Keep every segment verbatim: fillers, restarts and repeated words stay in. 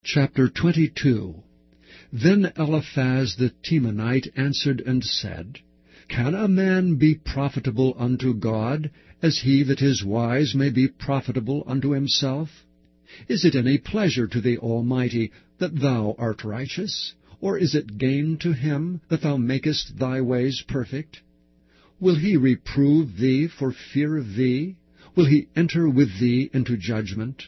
Chapter twenty-two. Then Eliphaz the Temanite answered and said, Can a man be profitable unto God, as he that is wise may be profitable unto himself? Is it any pleasure to the Almighty that thou art righteous? Or is it gain to him that thou makest thy ways perfect? Will he reprove thee for fear of thee? Will he enter with thee into judgment?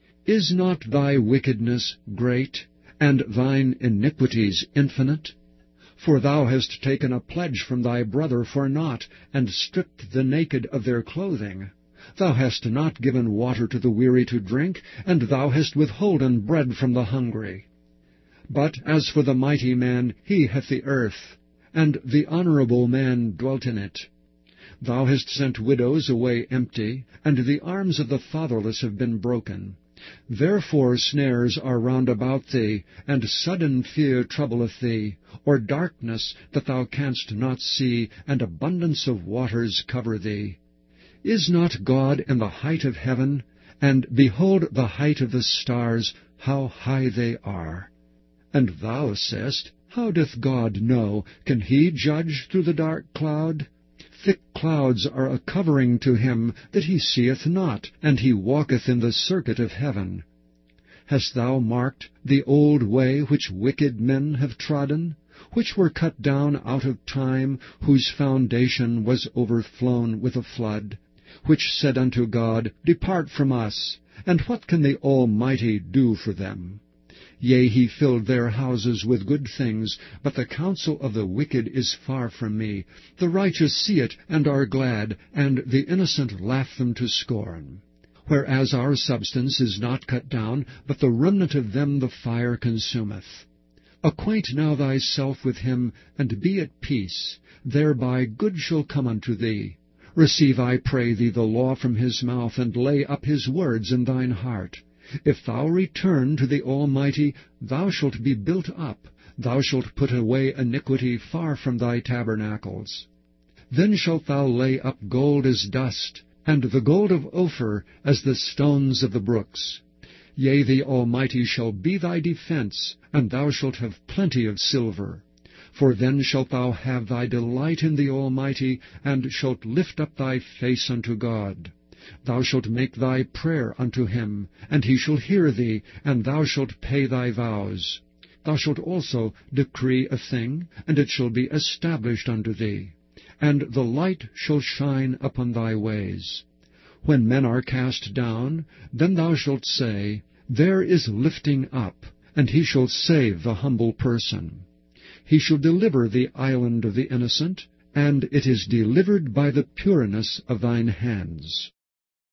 Is not thy wickedness great, and thine iniquities infinite? For thou hast taken a pledge from thy brother for naught, and stripped the naked of their clothing. Thou hast not given water to the weary to drink, and thou hast withholden bread from the hungry. But as for the mighty man, he hath the earth, and the honorable man dwelt in it. Thou hast sent widows away empty, and the arms of the fatherless have been broken. Therefore snares are round about thee, and sudden fear troubleth thee, or darkness that thou canst not see, and abundance of waters cover thee. Is not God in the height of heaven? And behold the height of the stars, how high they are. And thou sayest, How doth God know? Can he judge through the dark cloud? Thick clouds are a covering to him that he seeth not, and he walketh in the circuit of heaven. Hast thou marked the old way which wicked men have trodden, which were cut down out of time, whose foundation was overflown with a flood, which said unto God, Depart from us, and what can the Almighty do for them? Yea, he filled their houses with good things, but the counsel of the wicked is far from me. The righteous see it, and are glad, and the innocent laugh them to scorn. Whereas our substance is not cut down, but the remnant of them the fire consumeth. Acquaint now thyself with him, and be at peace. Thereby good shall come unto thee. Receive, I pray thee, the law from his mouth, and lay up his words in thine heart. If thou return to the Almighty, thou shalt be built up. Thou shalt put away iniquity far from thy tabernacles. Then shalt thou lay up gold as dust, and the gold of Ophir as the stones of the brooks. Yea, the Almighty shall be thy defense, and thou shalt have plenty of silver. For then shalt thou have thy delight in the Almighty, and shalt lift up thy face unto God. Thou shalt make thy prayer unto him, and he shall hear thee, and thou shalt pay thy vows. Thou shalt also decree a thing, and it shall be established unto thee, and the light shall shine upon thy ways. When men are cast down, then thou shalt say, There is lifting up, and he shall save the humble person. He shall deliver the island of the innocent, and it is delivered by the pureness of thine hands.